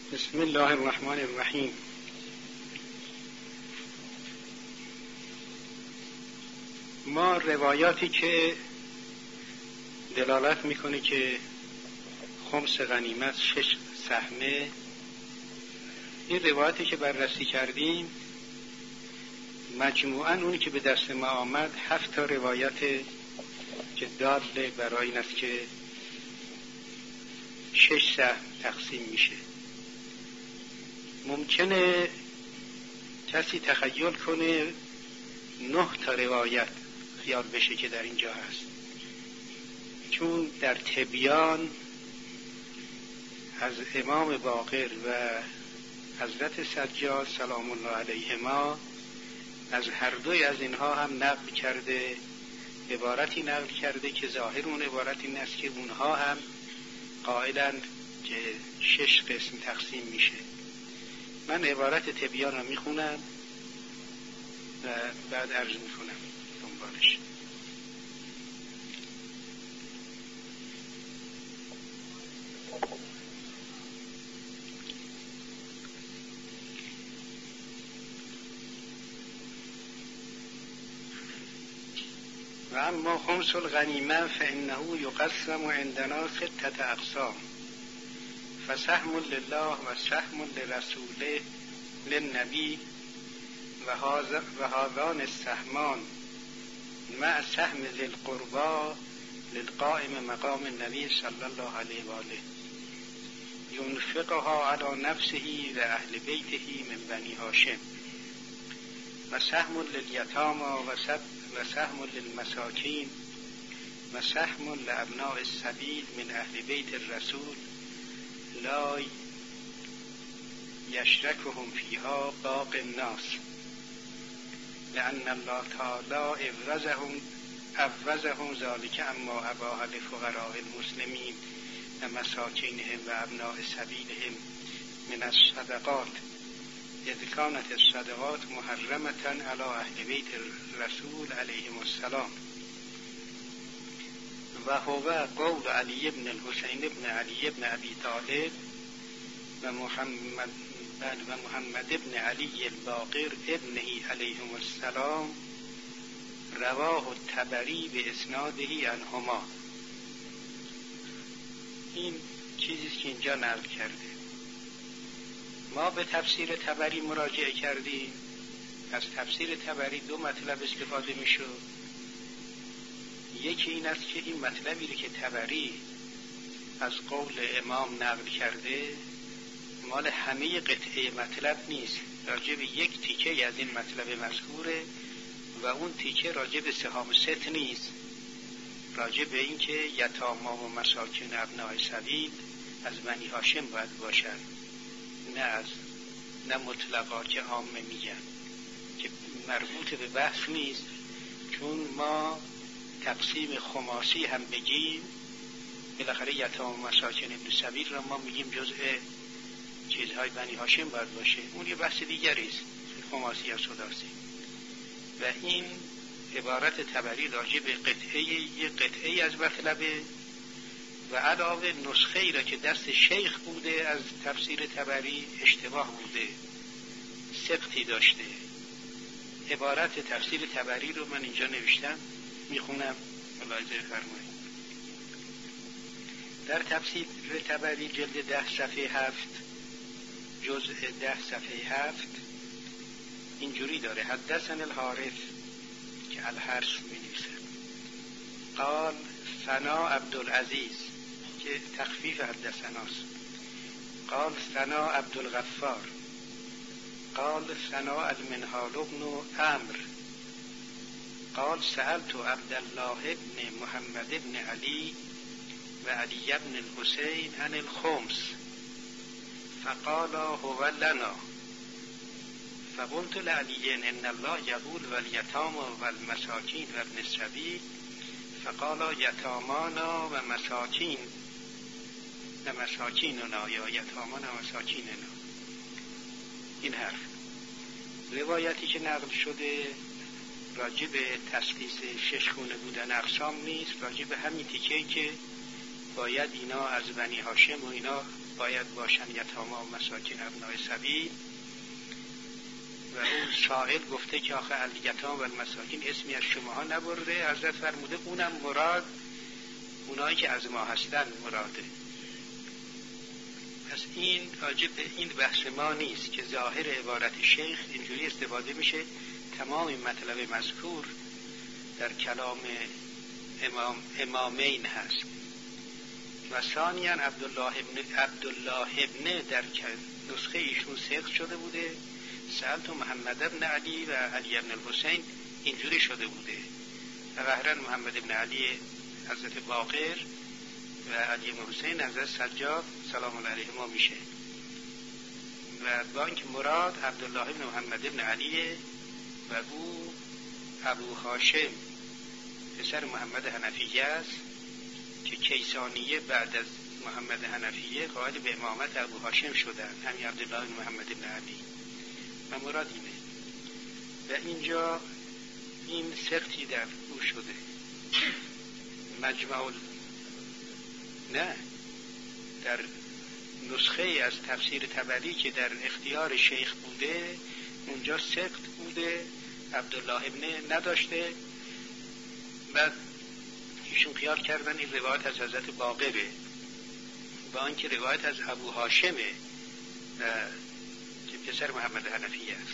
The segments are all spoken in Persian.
بسم الله الرحمن الرحیم. ما روایاتی که دلالت میکنه که خمس غنیمت 6 سهمه، این روایاتی که بررسی کردیم مجموعاً اونی که به دست ما آمد 7 تا روایت که داله برای این است که 6 سهم تقسیم میشه. ممکنه کسی تخیل کنه 9 تا روایت خیال بشه که در اینجا هست، چون در تبیان از امام باقر و حضرت سجاد سلام الله علیهما از هر دوی از اینها هم نقل کرده، عبارتی نقل کرده که ظاهر اون عبارت این است که اونها هم قائلند که 6 قسم تقسیم میشه. من عبارت تبیان رو میخونم و بعد عرض میکنم دنبالش. و اما خمس الغنیمه فانه یقسم عندنا 6 اقسام، فسهم لله و سهم لرسوله للنبی و هذان السهمان مع سهم ذی القربى للقائم مقام النبی صلی الله علیه و آله ينفقها على نفسه و اهل بیته من بنی هاشم، و سهم للیتامى و سهم للمساکین و سهم لابناء السبیل من اهل بیت الرسول لا یشرکهم فیها باقی الناس لأن الله تعالی عوضهم ذلك اما اباح لفقراء المسلمین و مساکینهم و ابناء سبیلهم من الصدقات اذ كانت الصدقات محرمة على اهل بیت الرسول علیهم السلام، و هو قول علی بن الحسین بن علی بن ابی طالب و محمد بن علی الباقر ابنه علیهم السلام رواه الطبری به اسناده عنهما. این چیزی که اینجا نقل کرده. ما به تفسیر طبری مراجعه کردیم. از تفسیر طبری 2 مطلب استفاده میشه. یکی این است که این مطلبی که طبری از قول امام نقل کرده مال همه قطعه مطلب نیست، راجع به یک تیکه از این مطلب مذکوره و اون تیکه راجع به سهام 6 نیست، راجع به این که یتاما و مساکین ابناء سبیل از بنی هاشم باید باشن، نه مطلقا که عامه میگن، که مربوط به بحث نیست. چون ما تقسیم خماسی هم بگیم بالاخره یتاما و مساکین ابن سبیل را ما میگیم جزء چیزهای بنی هاشم باید باشه، اون یه بحث دیگری است، خماسی یا سداسی. و این عبارت طبری راجع به قطعه از مطلبه و علاوه نسخه ای را که دست شیخ بوده از تفسیر طبری اشتباه بوده، سقطی داشته. عبارت تفسیر طبری رو من اینجا نوشتم، میخونم ملاحظه فرمایید. در تفسیر طبری جلد 10 صفحه 7 جزء 10 صفحه 7 اینجوری داره: حدثنا الحارث که الحرث می‌نویسه، قال ثنا عبدالعزیز که تخفیف حدثناست، قال ثنا عبدالغفار قال ثنا المنهال بن عمرو قال سألت عبدالله بن محمد بن علی و علی بن الحسین عن الخمس فقال هو لنا فقلت لعلی ان الله یقول والیتام و المساکین و ابن السبیل فقال یتامانا و مساکیننا یا یتامانا و مساکیننا. این حرف روایتی که نقل شده راجع به تسلیس 6 گونه بودن اقسام نیست، راجع به همین تیکه‌ای که باید اینا از بنی هاشم و اینا باید باشن یتاما و مساکین ابنای سبیل. و اون سائل گفته که آخه الیتام و المساکین اسمی از شماها نبرده. حضرت فرموده اونم مراد اونایی که از ما هستن مراده. پس این راجب این بحث ما نیست که ظاهر عبارت شیخ اینجوری استفاده میشه. تمام مطلب مذکور در کلام امامین هست. و ثانیاً عبدالله ابن در نسخه ایشون سقط شده بوده. سألت محمد ابن علی و علی ابن الحسین اینجوری شده بوده. و ظاهراً محمد ابن علی حضرت باقر و علی ابن حسین حضرت سجاد سلام الله علیهما میشه. و با اینکه مراد عبدالله ابن محمد ابن علی و او ابو هاشم پسر محمد حنفیه است که کیسانیه بعد از محمد حنفیه قائل به امامت ابو هاشم شدن، همین عبدالله بن محمد بن علی. و مراد اینه. و اینجا این سقطی در او شده. نه در نسخه از تفسیر طبری که در اختیار شیخ بوده اونجا سقط بوده، عبدالله ابن نداشته. بعد ایشون خیال کردن این روایت از حضرت باقره، با اینکه روایت از ابو هاشمه که پسر محمد حنفیه است.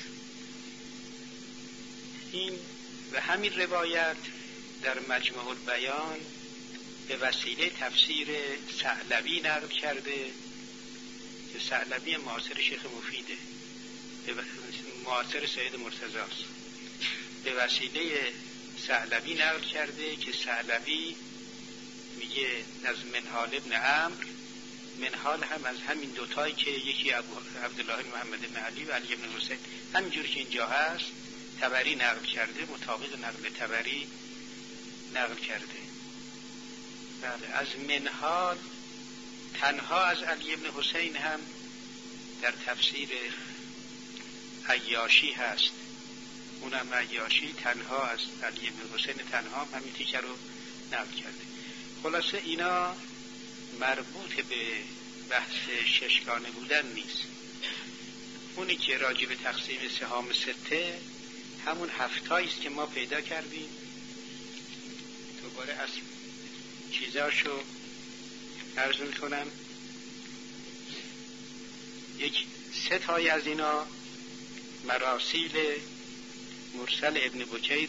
این و همین روایت در مجمع البیان به وسیله تفسیر ثعلبی نقل کرده که ثعلبی معاصر شیخ مفیده، معاصر سید مرتضی است. به وسیله ثعلبی نقل کرده که ثعلبی میگه از منهال ابن عمرو، منهال هم از همین دوتایی که یکی عبدالله محمد بن علی و علی بن حسین، همینجوری که اینجا هست طبری نقل کرده، مطابق نقل طبری نقل کرده. بله. از منهال تنها از علی بن حسین هم در تفسیر عیاشی هست، اونم عیاشی تنها از علی بن حسین تنها همین تیکه رو نقل کرده. خلاصه اینا مربوط به بحث ششگانه بودن نیست. اونی که راجع به تقسیم سهام سته همون هفتایی است که ما پیدا کردیم. دوباره از چیزاشو عرض میکنم. یک سه تای از اینا مراسیل مرسل ابن بکیر،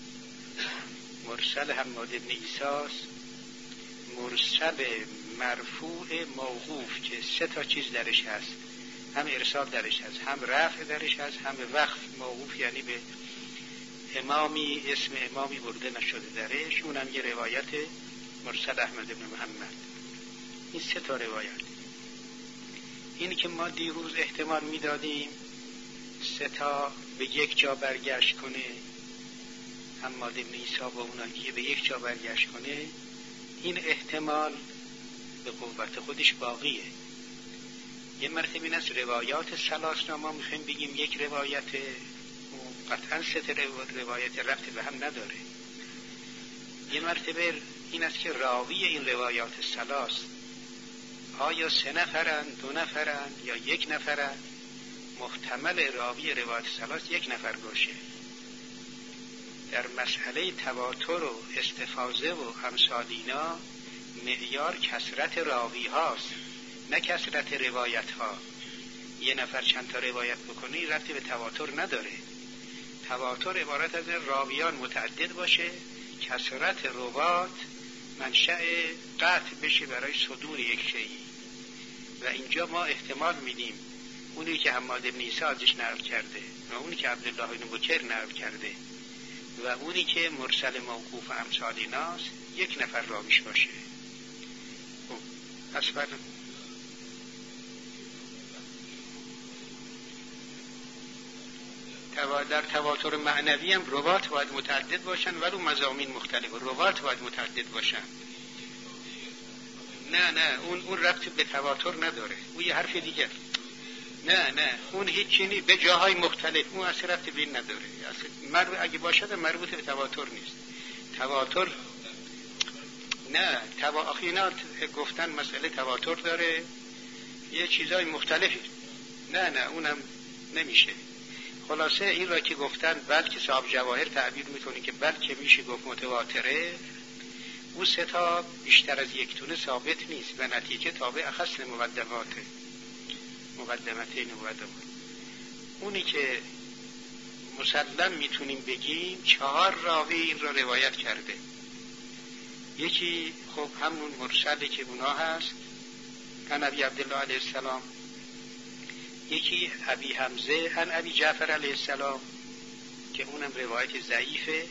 مرسل حماد ابن عیساس، مرسل مرفوع موقوف که سه تا چیز درش هست، هم ارسال درش هست، هم رفع درش هست، هم وقف موقوف، یعنی به امامی اسم امامی برده نشده درش. اونم یه روایت مرسل احمد ابن محمد. این سه تا روایت. اینی که ما دیروز احتمال میدادیم سه تا به یک جا برگشت کنه، حماد ابن عیسی با اونایی به یک جا برگشت کنه، این احتمال به قوت خودش باقیه. یه مرتبه این از روایات سلاسنا ما میخوایم بگیم یک روایت قطعا سه روایت ربط به هم نداره. یه مرتبه این است که راوی این روایات سلاس آیا سه نفرن، دو نفرن یا یک نفرن. محتمل راوی روایت سلاس یک نفر باشه. در مسئله تواتر و استفاضه و امثالینا معیار کثرت راوی هاست، نه کثرت روایت ها. یه نفر چند تا روایت بکنه ربطی به تواتر نداره. تواتر عبارت از راویان متعدد باشه، کثرت روات منشأ قطع بشه برای صدور یک شیئی. و اینجا ما احتمال میدیم اونی که حماد بن عیسی ازش نقل کرده و اونی که عبدالله بن بکر نقل کرده و اونی که مرسل موقوف امثالیناست یک نفر راویش باشه. اصلا در تواتر معنوی هم روات باید متعدد باشن ولو مضامین مختلف. روات باید متعدد باشن. نه اون ربط به تواتر نداره، اون یه حرف دیگر. نه اون هیچی نیست، به جاهای مختلف، اون اصلا ربط به این نداره. اگه باشد مربوط به تواتر نیست. تواتر نه، آخه اینا گفتن مسئله تواتر داره یه چیزای مختلفی. نه اونم نمیشه. خلاصه این را که گفتن بلکه صاحب جواهر تعبیر میکنه که بلکه میشه گفت متواتره، اون سه تا بیشتر از یک تونه ثابت نیست و نتیجه تابع اخص مقدماته. اونی که مسلم میتونیم بگیم 4 راوی این را روایت کرده. یکی خب همون مرسلی که اونا هست، عن ابی عبدالله علیه السلام. یکی ابی حمزه عن ابی جعفر علیه السلام که اونم روایت ضعیفه.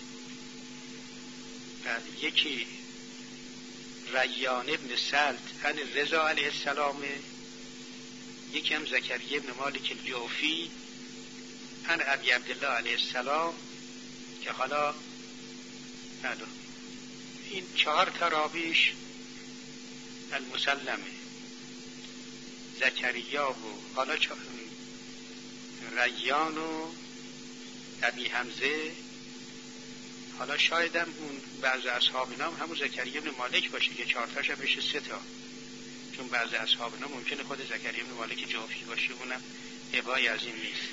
بعد یکی ریان ابن سلط عن رضا علیه السلام. یکی هم زکریا ابن مالک الجوفی عن ابی عبدالله علیه السلام که حالا این 4 تا راویش المسلمه، زکریا و حالا ریان و ابی حمزه. حالا شایدم اون بعض اصحاب نام همون زکریا ابن مالک باشه که 4 تاش بشه 3 تا، چون بعض اصحاب نام ممکنه خود زکریا ابن مالک جوفی باشه، اونم ابایی از این نیست.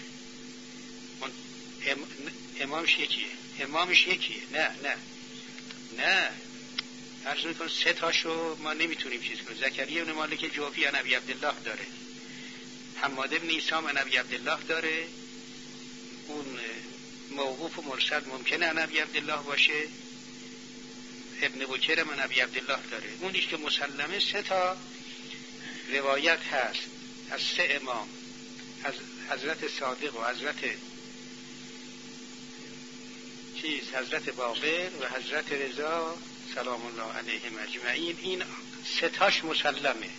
امامش یکیه. نه عرض میکنم 3 تاشو ما نمیتونیم چیز کنیم. زکریا ابن مالک جوفی عن ابی عبدالله داره، حماد ابن عیسام عن ابی عبدالله داره، اون موقوف و مرسل ممکنه عن ابی عبدالله باشه، ابن بکر عن ابی عبدالله داره. اونیش که مسلمه 3 تا روایت هست از 3 امام، از حضرت صادق و حضرت باقر و حضرت رضا سلام الله علیهم اجمعین. این 3 تاش مسلمه.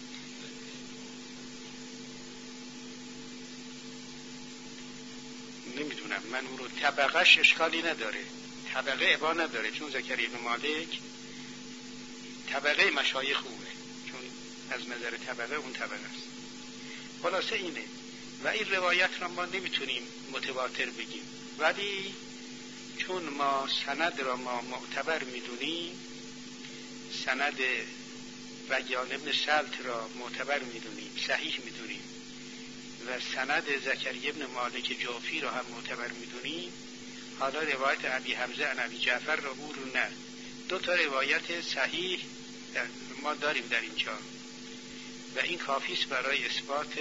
نمیدونم من اون رو طبقهش اشکالی نداره، طبقه ابا نداره، چون زکریا ابن مالک طبقه مشایخ خوبه، چون از نظر طبقه اون طبقه است. خلاصه اینه و این روایت را ما نمیتونیم متواتر بگیم، ولی چون ما سند را ما معتبر میدونیم، سند ریان ابن سلط را معتبر میدونیم، صحیح میدونیم و سند زکریا ابن مالک جوفی را هم معتبر میدونیم، حالا روایت ابی حمزه عن ابی جعفر را او رو نه. 2 تا روایت صحیح ما داریم در اینجا و این کافیست برای اثبات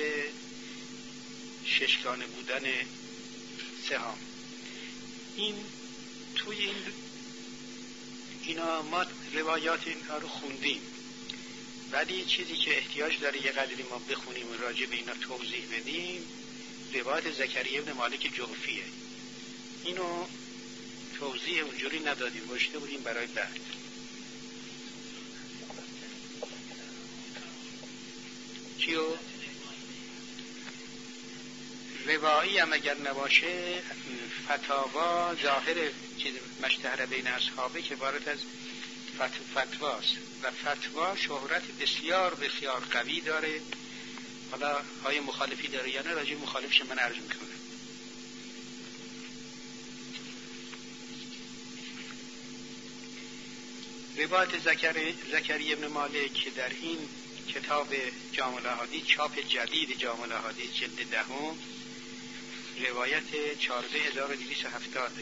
ششگانه بودن سهام. این توی اینا ما روایات اینها رو خوندیم، ولی چیزی که احتیاج داره یه قدری ما بخونیم و راجع به اینا توضیح بدیم، روایت زکریا ابن مالک جوفیه. اینو توضیح اونجوری ندادیم، گذاشته بودیم برای بعد. چیو؟ روایی هم اگر نباشه فتاوا ظاهر چیز مشتهر بین اصحابه که وارد از فتواست و فتوا شهرت بسیار بسیار قوی داره. حالا آیا مخالفی داره یا نه، راجع مخالفش من عرض میکنم. روایت زکریا ابن مالک که در این کتاب جامع الاحادیث، چاپ جدید جامع الاحادیث جلد 10، روایت 14270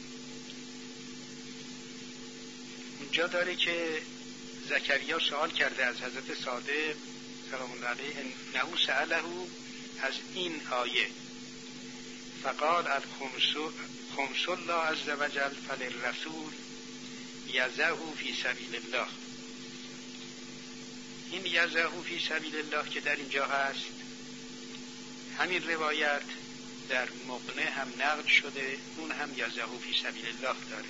اونجا داره که زکریا سوال کرده از حضرت صادق سلام الله علیه انه سأله از این آیه فقال الخمس الله عز وجل فللرسول یزعه فی سبیل الله. این یزعه فی سبیل الله که در اینجا هست، همین روایت در مقنع هم نقل شده، اون هم یزعه فی سبیل الله داره،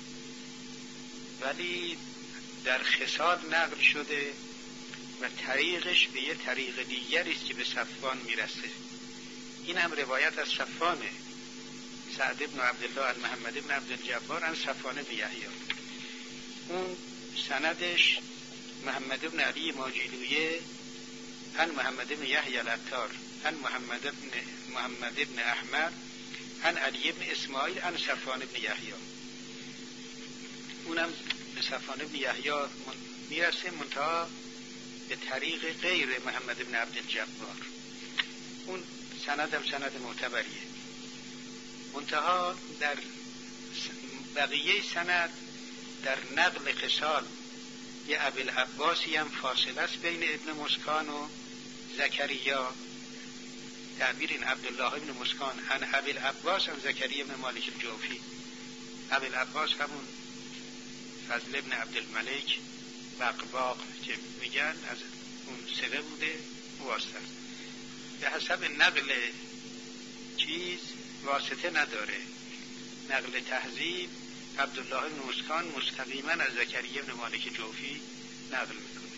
ولی در خصال نقل شده و طریقش به یه طریق دیگری است که به صفوان میرسه. این هم روایت از صفوانه، سعد ابن عبدالله محمد ابن عبدالجبار عن صفوان بن یحیی. اون سندش محمد ابن علی ماجلویه عن محمد ابن یحیی العطار عن محمد ابن احمد عن علی ابن اسماعیل عن صفوان ابن یحیی. اونم به صفوان ابن یحیی میرسه، منتها به طریق غیر محمد بن عبدالجبار. اون سند هم سند معتبریه. منتها در بقیه سند در نقل خصال یه ابوالعباسی هم فاصله است بین ابن مسکان و زکریا. تعبیر این عبدالله ابن مسکان عن ابوالعباس عن زکریا ابن مالک الجوفی. ابوالعباس همون فضل ابن عبدالملک بقباق که میگن از اون سقه بوده واسطه. به حسب نقل چیز واسطه نداره. نقل تهذیب عبدالله ابن مسکان مستقیما از زکریا ابن مالک جوفی نقل میکنه،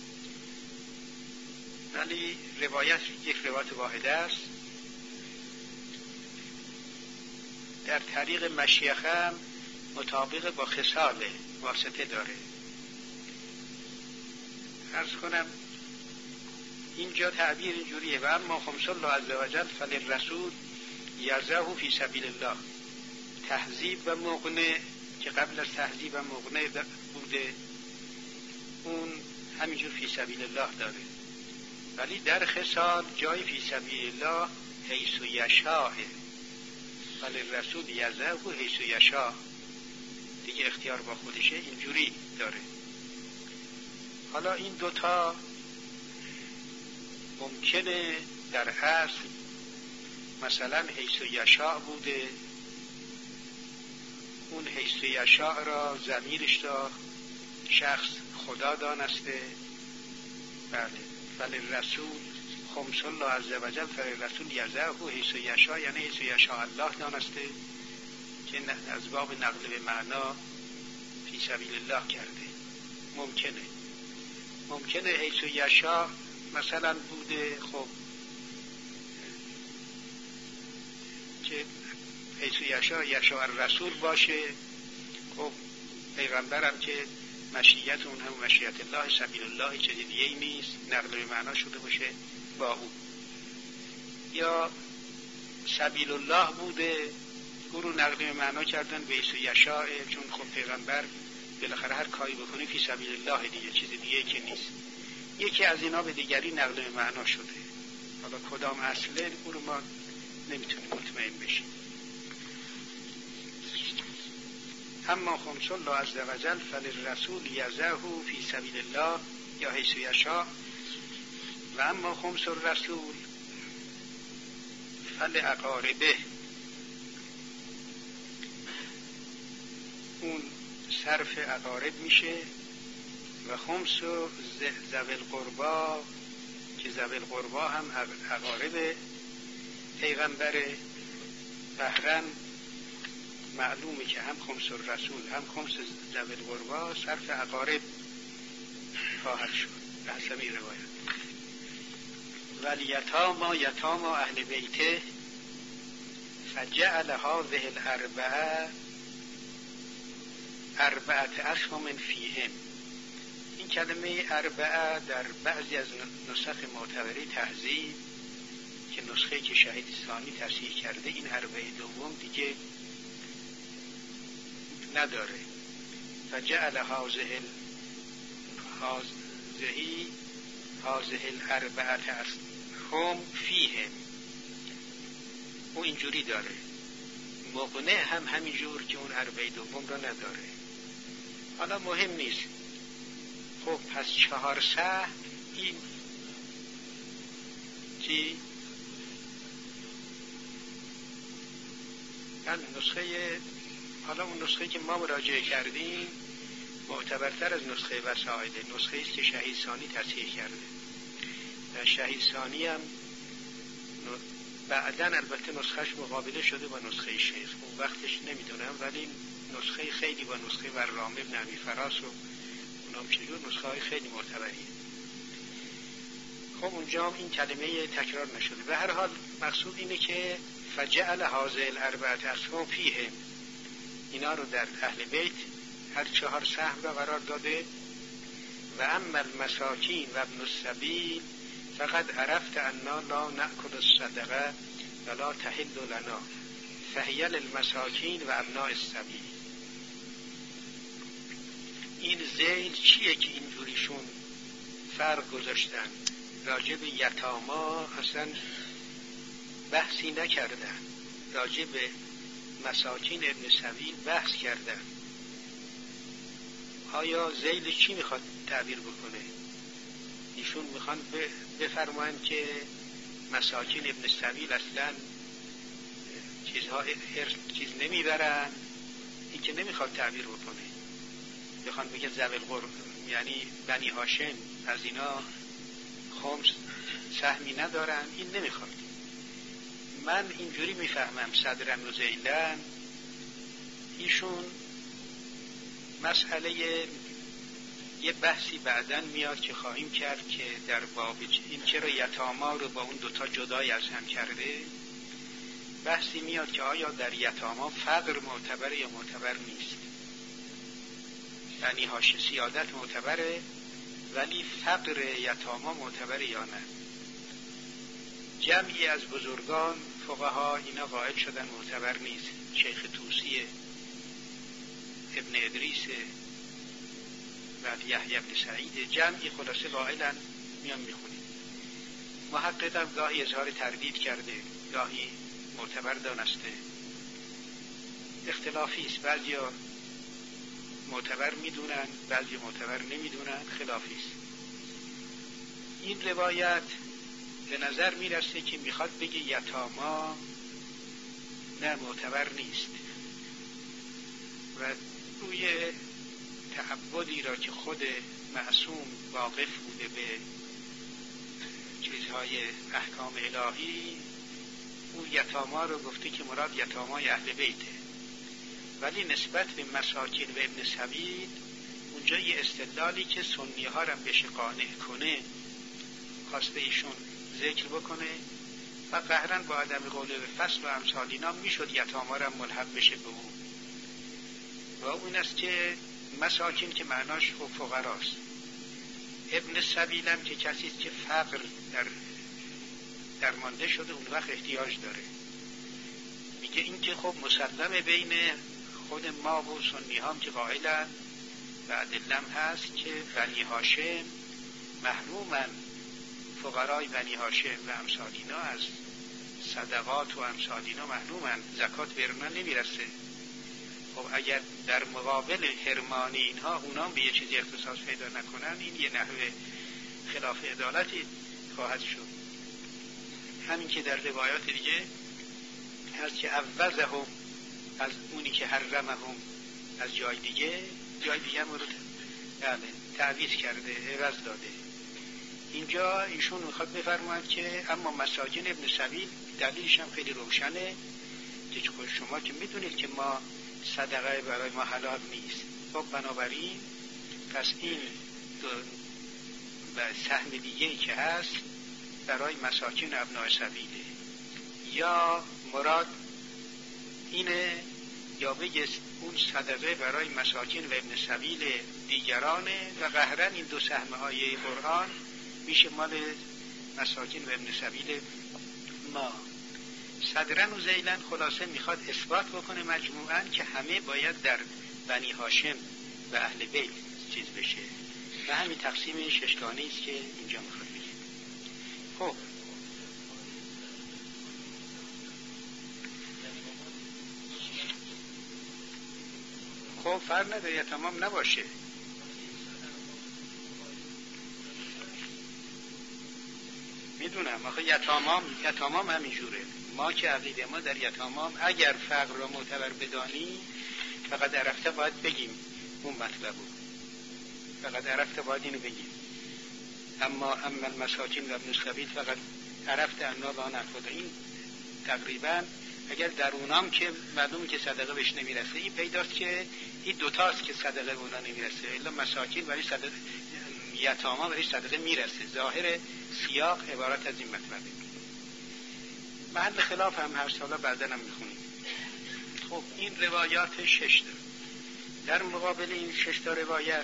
ولی روایت یک روایت واحده است. در طریق مشیخه هم مطابق با خصال واسطه داره. عرض کنم اینجا تعبیر اینجوریه: و اما خمس الله عز وجل فللرسول یزه فی سبیل الله. تهذیب و مغنه که قبل از تهذیب و مغنه بوده اون همینجور فی سبیل الله داره، ولی در خصال جای فی سبیل الله حیث یشاء، فللرسول یزه حیث یشاء دیگه اختیار با خودشه، اینجوری داره. حالا این دوتا ممکنه در اصل مثلا حیث یشاء بوده، اون حیث یشاء را ضمیرش را شخص خدا دانسته. بله، فللرسول خمس الله عز وجل فللرسول یزه حیث یشاء یعنی حیث یشاء الله دانسته که از باب نقل به معنا فی سبیل الله کرده. ممکنه حیث یشاء مثلا بوده خب که حیث یشاء الرسول باشه، خب پیغمبرم که مشیت اون هم مشیت الله سبیل الله چیز دیگه ای نیست، نقل به معنا شده باشه با او. یا سبیل الله بوده او رو نقل به معنا کردن به حیث یشاء، چون خب پیغمبر بالاخره هر کاری بکنی فی سبیل الله دیگه، چیز دیگه که نیست. یکی از اینا به دیگری نقل به معنا شده، حالا کدام اصله او رو ما نمیتونیم مطمئن بشیم. اما خمس الله عز وجل فللرسول یزه فی سبیل الله یا حیث یشاء و اما خمس الرسول فلعقاربه، اون صرف اقارب میشه و خمس ذوی القربا که ذوی القربا هم اقارب پیغمبره. بهرن معلومه که هم خمس الرسول هم خمس ذوی القربا صرف اقارب خواهد شد به حسب این روایت. والیتاما یتاما اهل بیته فجعل هذه الاربعه اربعه اسهم فیهم. این کلمه اربعه در بعضی از نسخ معتبره تهذیب که نسخه که شهید ثانی تصحیح کرده این اربعه دوم دیگه نداره. فجعل هذه الاربعه هم فیهم، او اینجوری داره. مغنه هم همینجور که اون اربعه دوم را نداره. حالا مهم نیست. خب پس 4 سهم این چی؟ نسخه، حالا اون نسخه که ما مراجعه کردیم معتبرتر از نسخه وسائده، نسخه است که شهید ثانی تصحیح کرده. و شهید ثانی هم بعدن البته نسخهش مقابله شده با نسخه شیخ، اون وقتش نمیدونم، ولی نسخه خیلی با نسخه ورام ابن ابی فراس و اونام چجور نسخه های خیلی معتبریه. خب اونجا هم این کلمه تکرار نشده. به هر حال مقصود اینه که فجعل هذه الاربعه اسهم فیهم، اینا رو در اهل بیت هر 4 سهم را قرار داده. و اما المساکین و ابن السبیل فقد عرفت انا لا نأکل الصدقه ولا تحل لنا فهی للمساکین و ابناء السبیل. این ذیل چیه که اینجوریشون فرق گذاشتن، راجع به یتاما اصلا بحثی نکردن، راجع به مساکین ابن سبیل بحث کردن. آیا ذیل چی میخواد تعبیر بکنه؟ ایشون میخوان بفرمایند که مساکین ابن سبیل اصلا چیز نمیبرن، این که نمیخواد تعبیر بکنه. بخوان بگه ذوی القربى یعنی بنی هاشم از اینا خمس سهمی ندارن، این نمیخواد. من اینجوری میفهمم صدرا و ذیلا ایشون مسئله یه بحثی بعداً میاد که خواهیم کرد که در باب این چرا یتاما رو با اون دوتا جدای از هم کرده، بحثی میاد که آیا در یتاما فقر معتبر یا معتبر نیست. بنی هاشم سیادت معتبره ولی فقر یتاما معتبر یا نه. جمعی از بزرگان فقها اینا قائل شدن معتبر نیست. شیخ طوسی، ابن ادریس و یحیی بن سعید، جمعی خلاصه قائلن. میان میخونیم. محقق هم گاهی اظهار تردید کرده، گاهی معتبر دانسته. اختلافی است، بعضیا معتبر میدونن، بعضی معتبر نمیدونن، خلافی است. این روایت به نظر میرسه که میخواد بگه یتاما نه معتبر نیست و روی تعبدی را که خود معصوم واقف بوده به چیزهای احکام الهی، او یتاما رو گفته که مراد یتامای اهل بیته، ولی نسبت به مساکین و ابن سبیل اونجا یه استدلالی که سنی ها را بشه قانع کنه خواسته ایشون ذکر بکنه و قهرن با عدم قول به فصل و امثال اینا میشد یتاما را ملحق بشه به او. و اون است که مساکین که معناش فقراست، ابن سبیل هم که کسی است که فقر درمانده شده اون وقت احتیاج داره. میگه این که خب مسلمه بین خود ما و سنی هم که قائلن و ادلم هست که بنی هاشم محرومن، فقرای بنی هاشم و امثال اینا از صدقات و امثال اینا محرومن، زکات به اینا نمیرسه. خب اگر در مقابل حرمانی اینها اونام به یه چیزی اختصاص پیدا نکنن، این یه نحوه خلاف عدالتی خواهد شد. همین که در روایات دیگه هست که عوضهم از اونی که حرمهم از جای دیگه مورد تعویض کرده، عوض داده. اینجا ایشون میخواد بفرماید که اما مساجین ابن سبیل دلیلش هم خیلی روشنه که خود شما که میدونید که ما صدقه برای ما حلال نیست. خب بنابراین پس این سهم دیگه‌ای که هست برای مساکین ابناء سبیله، یا مراد اینه یا بگه اون صدقه برای مساکین و ابن سبیل دیگرانه و قهرن این دو سهم آیه قرآن میشه مال مساکین و ابن سبیل ما. صدرن و ذیلن خلاصه میخواد اثبات بکنه مجموعاً که همه باید در بنی هاشم و اهل بیت چیز بشه و همین تقسیم ششگانه است که اینجا میخواد بگه. خب فرق نداره تمام نباشه. میدونم آخه یتامام همینجوره. ما که عقیده ما در یتامام اگر فقر را معتبر بدانی فقط عرفته باید بگیم اون مطلبو، فقط عرفته باید اینو بگیم. اما المساکین و ابن السبیل فقط عرفته انا با نفوده. این تقریبا اگر در اونام که معلومه که صدقه بهش نمیرسه، این پیداست که این دوتاست که صدقه به اونا نمیرسه، الا مساکین برای صدقه، یتاما برای صدقه میرسه. ظاهر سیاق عبارت از این مطلبه. محل خلاف هم هر سالا بعدن هم میخونیم. خب این روایات 6 تا. در مقابل این 6 تا روایت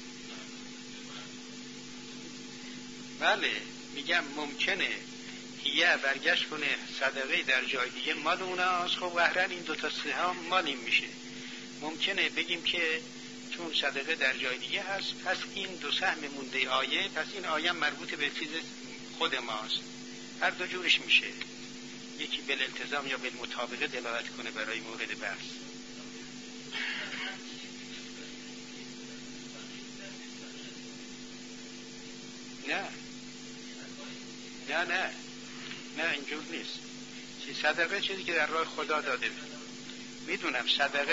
بله میگم ممکنه هدیه برگشت کنه صدقه در جای دیگه مال اوناست، خب قهرن این دوتا سهام مال این میشه. ممکنه بگیم که چون صدقه در جای دیگه هست پس این دو سهم مونده آیه، پس این آیه مربوط به چیز خود ماست. هر دو جورش میشه، یکی بالالتزام یا بالمطابقه دلالت کنه برای مورد بحث. نه اینجور نیست. صدقه چیزی که در راه خدا داده میدونم،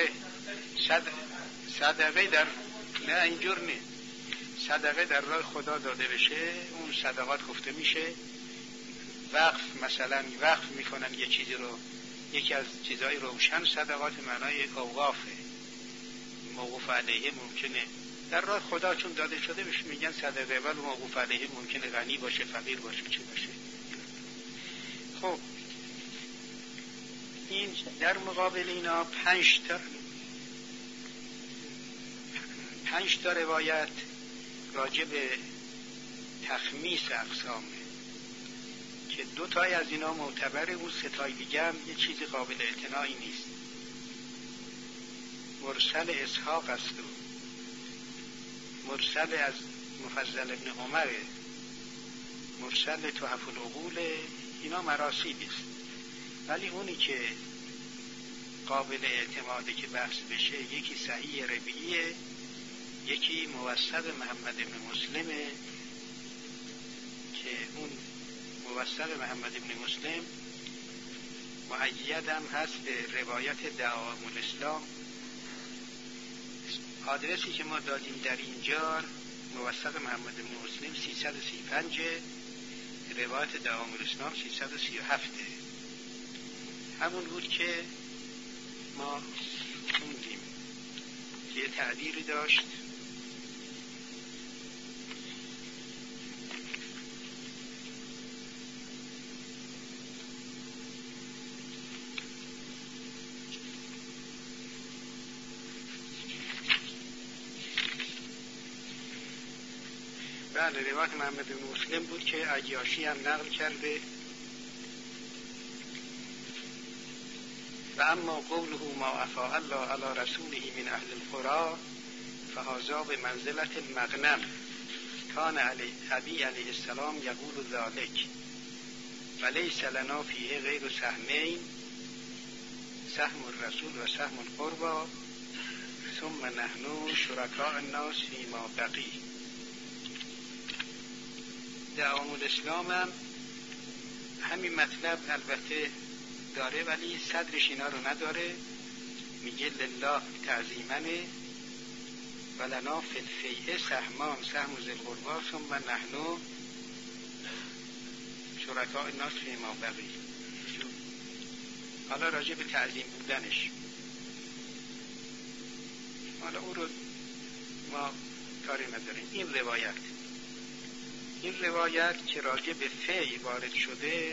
صدقه در نه اینجور نیست. صدقه در راه خدا داده بشه اون صدقات گفته میشه. وقف مثلا وقف میکنن یه چیزی رو، یکی از چیزهای روشن صدقات معنای اوقافه، موقوف علیه ممکنه در راه خدا چون داده شده بهش میگن صدقه، ولی موقوف علیه ممکنه غنی باشه، فقیر باشه، چه باشه. خب این در مقابل اینا 5 تا روایت راجع به تخمیس اقسامه که 2 تای از اینا معتبره، اون 3 تای دیگه هم یه چیزی قابل اعتنایی نیست. مرسل اسحاق است و مرسل از مفضل ابن عمر، مرسل تحف العقول، اینا مراسیل است. ولی اونی که قابل اعتماده که بحث بشه یکی صحیح ربیعیه، یکی موثق محمد ابن مسلمه که اون موثق محمد ابن مسلم مؤید هم هست به روایت دعوام الاسلام. آدرسی که ما دادیم در اینجا موثق محمد ابن مسلم 335، روایت دعوام الاسلام 337. همون بود که ما خوندیم که تعبیری داشت روایت محمد بن مسلم بود که عیاشی هم نقل کرده. و اما قوله ما افاء الله علی رسوله من اهل القرى فهذا بمنزلة المغنم کان ابی علیه السلام یقول ذلك ولیس لنا فیه غیر سهمین، سهم الرسول و سهم القربى ثم نحن شرکاء الناس فیما بقی. دعوام الاسلام هم همین مطلب البته داره ولی صدرش اینا رو نداره. میگه لله تعظیمنه و لنا فی الفیء سهمان، سهم ذی القربی ثم نحن شرکاء الناس فیما بقی. حالا راجع به تعظیم بودنش، حالا او رو ما کاری نداریم. این روایت که راجع به فی وارد شده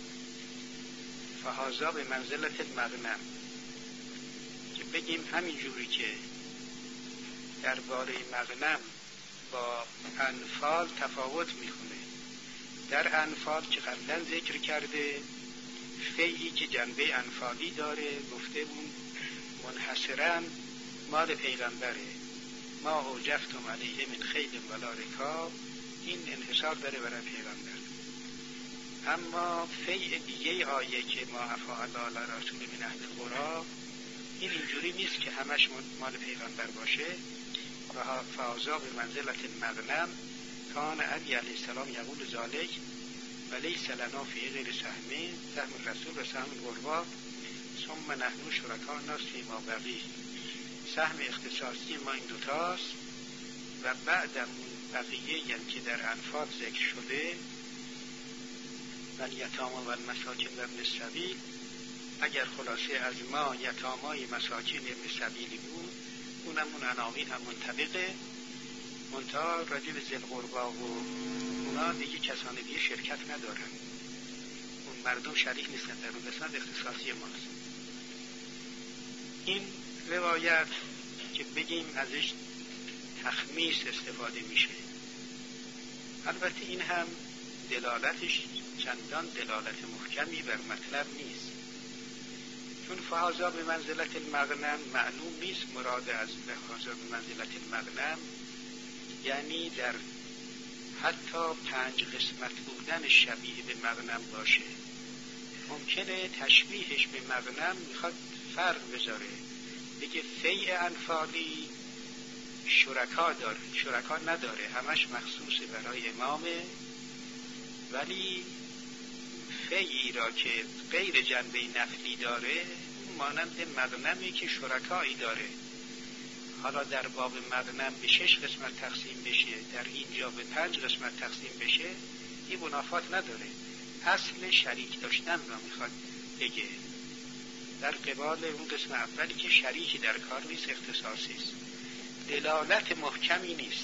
فهذا به منزلت المغنم، که بگیم همین جوری که درباره مغنم با انفال تفاوت میکنه. در انفال که قبلا ذکر کرده فیعی که جنبه انفالی داره، گفته اون منحصرا مال پیغمبره، ما اوجفتم علیه من خیل ولا رکاب، این انحصار داره برای پیغمبر. اما فیع دیگه آیه که ما افاء الله علی رسول من اهل القرى، این اینجوری نیست که همش مال پیغمبر باشه. و فهذا به منزلة المغنم کان ابی علیه السلام یقول ذلک و لیس لنا فی غیر سهمین، سهم الرسول و سهم القربی ثم نحن شرکاء الناس فیما بقی. سهم اختصاصی ما این دوتاست و بعدم بقیه یعنی که در انفال ذکر شده و یتاما و مساکین و ابن السبیل، اگر خلاصه از ما یتامای مساکین ابن السبیلی بود اونم اون عناوین هم منطبقه، منتها راجع به ذی القربی و اونا دیگه کسان دیگه شرکت ندارن، اون مردم شریک نیستن در اون قسمت اختصاصی ماست. این روایت که بگیم ازش تخمیس استفاده میشه، البته این هم دلالتش چندان دلالت محکمی بر مطلب نیست، چون فهذا به منزلت المغنم معلوم نیست مراد از فهذا به منزلت المغنم یعنی در حتی 5 قسمت بودن شبیه به مغنم باشه. ممکنه تشبیهش به مغنم میخواد فرق بذاره، بگه فیء انفالی شرکا نداره، همش مخصوص برای امامه، ولی فیئی را که غیر جنبه نفلی داره مانند مغنمی که شرکایی داره. حالا در باب مغنم به 6 قسمت تقسیم بشه، در اینجا به 5 قسمت تقسیم بشه، این منافات نداره، اصل شریک داشتن را میخواد بگه در قبال اون قسم اولی که شریکی در کار نیست، اختصاصی است، دلالت محکمی نیست.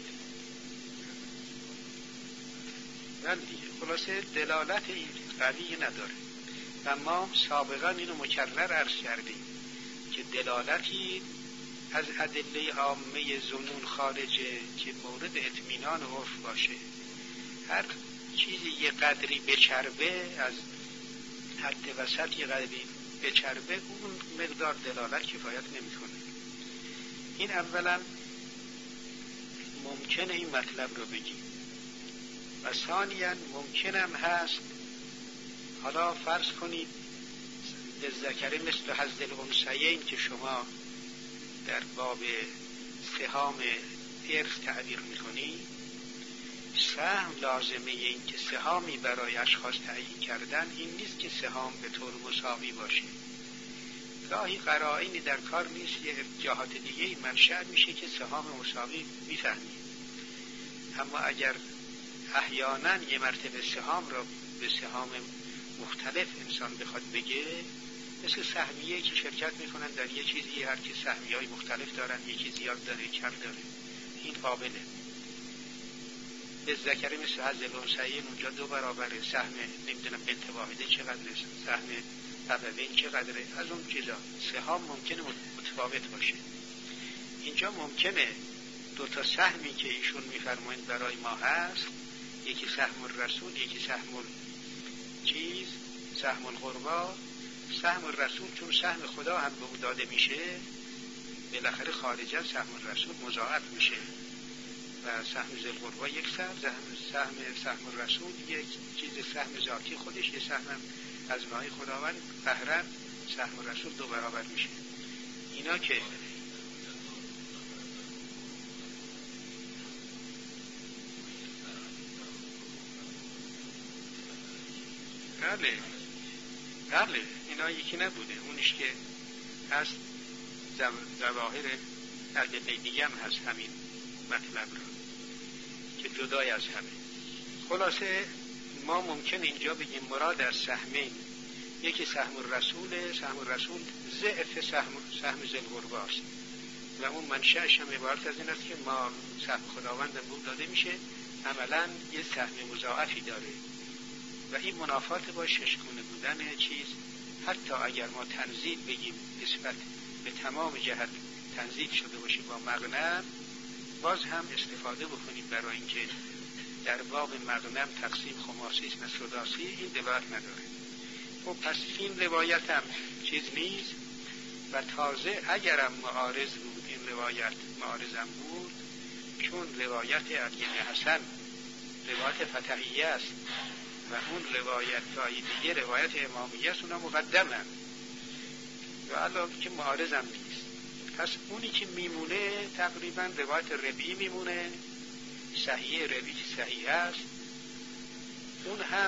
خلاصه دلالت این قوی نداره و ما سابقا اینو مکرر عرض کردیم که دلالتی از ادله عامه ظنون خارجه که مورد اطمینان عرف باشه. هر چیزی یه قدری بچربه، از حد وسط یه قدری بچربه، اون مقدار دلالت کفایت نمی‌کنه. این اولا ممکنه این مطلب رو بگیم و ثانیاً ممکنم هست حالا فرض کنید للذکر مثل حظ الانثیین که شما در باب سهام ارث تعبیر می‌کنید، سهم لازمه این که سهامی برای اشخاص تعیین کردن این نیست که سهام به طور مساوی باشه. گاهی قرائنی در کار نیست، یه جهات دیگه منشأ میشه که سهام مساوی میفهمید. اما اگر احیانا یه مرتبه سهام را به سهام مختلف انسان بخواد بگه، مثل سهمیه که شرکت میکنن در یه چیزی، هر کی سهمیه‌های مختلف دارن، یکی زیاد داره کم داره، این قابله. للذکر مثل حظ الانثیین اونجا 2 برابر سهم نمیدونم بنت واحده چقدره، سهم ابوین چقدره، از اون چیزا سهام ممکنه متفاوت باشه. اینجا ممکنه 2 تا سهمی که ایشون میفرمایند برای ما هست، یکی سهم الرسول، یکی سهم القربا. سهم الرسول چون سهم خدا هم به او داده میشه، بالاخره خارجا سهم الرسول مضاعف میشه و سهم ذی القربا یک سهم الرسول یک چیز سهم ذاتی خودش، یه سهم از مای خداوند قهرا سهم الرسول 2 برابر میشه. اینا که بله اینا یکی نبوده، اونش که هست ظواهر ادله دیگه هم هست همین مطلب رو که جدای از همه. خلاصه ما ممکن اینجا بگیم مراد از سهمین یکی سهم الرسول ضعف سهم ذی القربا است و اون منشأش هم عبارت از این است که ما سهم خداوند به داده میشه، عملا یه سهم مضاعفی داره و این منافات با 6 گونه بودن چیز. حتی اگر ما تنزیل بگیم نسبت به تمام جهت تنزیل شده باشه با مغنم، باز هم استفاده بکنیم برای اینکه در باب مغنم تقسیم خماسی است نه سداسی، این دلالت نداره. و پس این روایت هم چیز نیست و تازه اگرم معارض بود، این روایت معارضم بود، چون روایت علی حسن روایت فتحیه است و اون روایت های دیگه روایت امامیه است، اونا مقدمن و علاوه که معارضم نیست. پس اونی که میمونه تقریبا روایت ربعی میمونه، صحیح ربعی که صحیح است، اون هم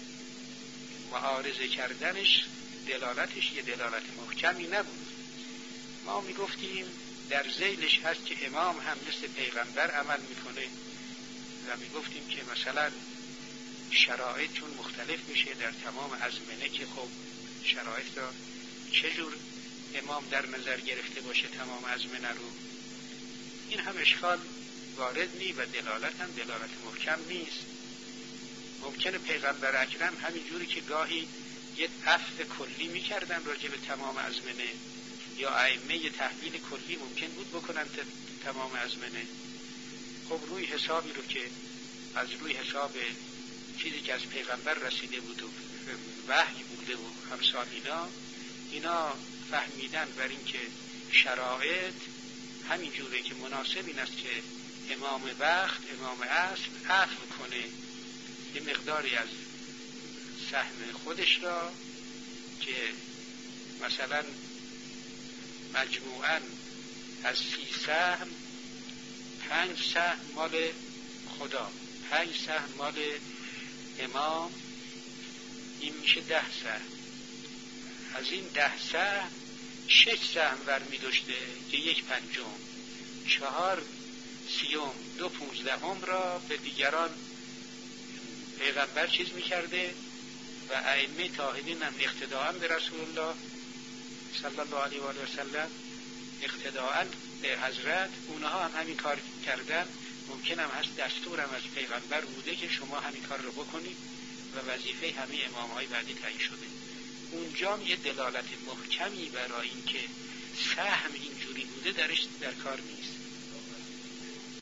معارضه کردنش دلالتش یه دلالت محکمی نبود. ما میگفتیم در ذیلش هست که امام هم مثل پیغمبر عمل میکنه و میگفتیم که مثلا شرایط چون مختلف میشه در تمام ازمنه که خب شرایط را چجور امام در نظر گرفته باشه تمام ازمنه رو، این هم اشکال وارد نی و دلالت هم دلالت محکم نیست. ممکنه پیغمبر اکرم همین جوری که گاهی یه عفو کلی میکردن راجع به تمام ازمنه یا ائمه یه تحویل کلی ممکن بود بکنن تمام ازمنه، خب روی حسابی رو که از روی حساب چیزی که از پیغمبر رسیده بود و وحی بوده و همسال اینا فهمیدن بر این که شرایط همین جوره که مناسب این است که امام وقت، امام عصر عفو کنه یه مقداری از سهم خودش را که مثلا مجموعاً از 30 سهم 5 سهم مال خدا، 5 سهم مال امام، این میشه 10 سهم. از این 10 سهم 6 سهم برمی داشته که 1/5، 4 سیوم 2/15 را به دیگران پیغمبر چیز میکرده و ائمه طاهرین هم اقتداءً به رسول الله صلی الله علیه و آله و سلم، اقتداءً به حضرت، اونها هم همین کار کردن. ممکن هم هست دستور هم از پیغمبر بوده که شما همین کار رو بکنید و وظیفه همه امامهای بعدی تعیین شده. اونجا یه دلالت محکمی برای این که سهم اینجوری بوده درش در کار نیست.